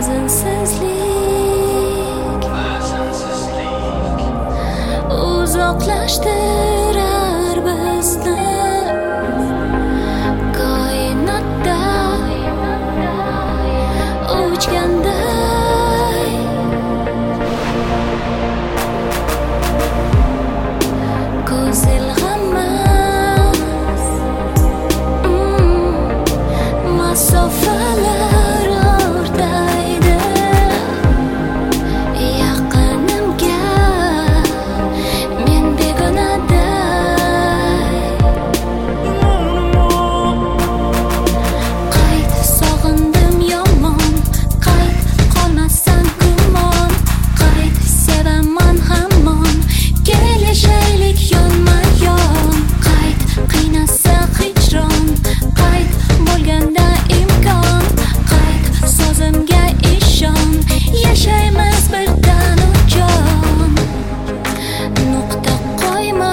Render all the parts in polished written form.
uzoqlashtirar bizni koinotda uchganday. Ko'z ilg'amas masofalar o'rtaydi yaqinimga men begonaday. Qayt sog'indim yomon, qayt qolmassan gumon, qayt sevaman hamon, kelishaylik yonma-yon. Qayt qiynasa hijron, qayt bo'lganda imkon, qayt so'zimga ishon, yashaymiz birdan ujon. Nuqta qo'yma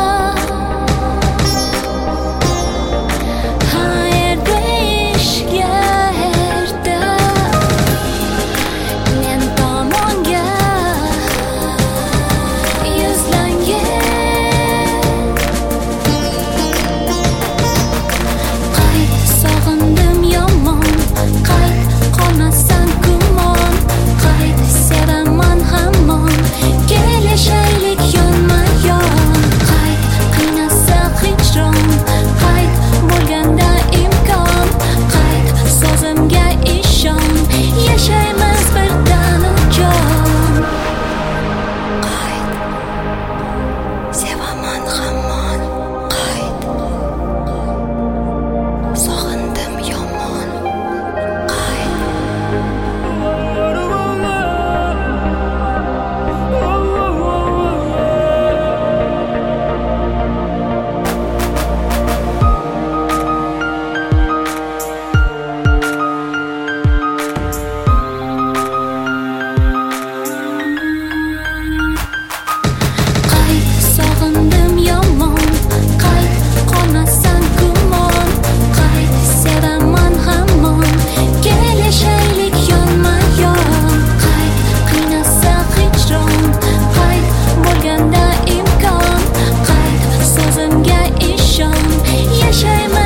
erda ishga erda men tomonga yuzlangan. Qayt sog'indim yomon, qayt qolmassan gumon, qayt sevaman hamon, kelishaylik yonma-yon. Qayt qiynasa hijron, qayt bo'lganda imkon, qayt so'zimga ishon, yashaymiz birdan ujon. Qayt sevaman hamon, qayt sog'indim yomon, qayt. Qayt sog'indim yomon, qayt qolmassan gumon, qayt sevaman hamon, kelishaylik yonma-yon. Qayt qiynasa hijron, qayt bo'lganda imkon, qayt so'zimga ishon, yashaymiz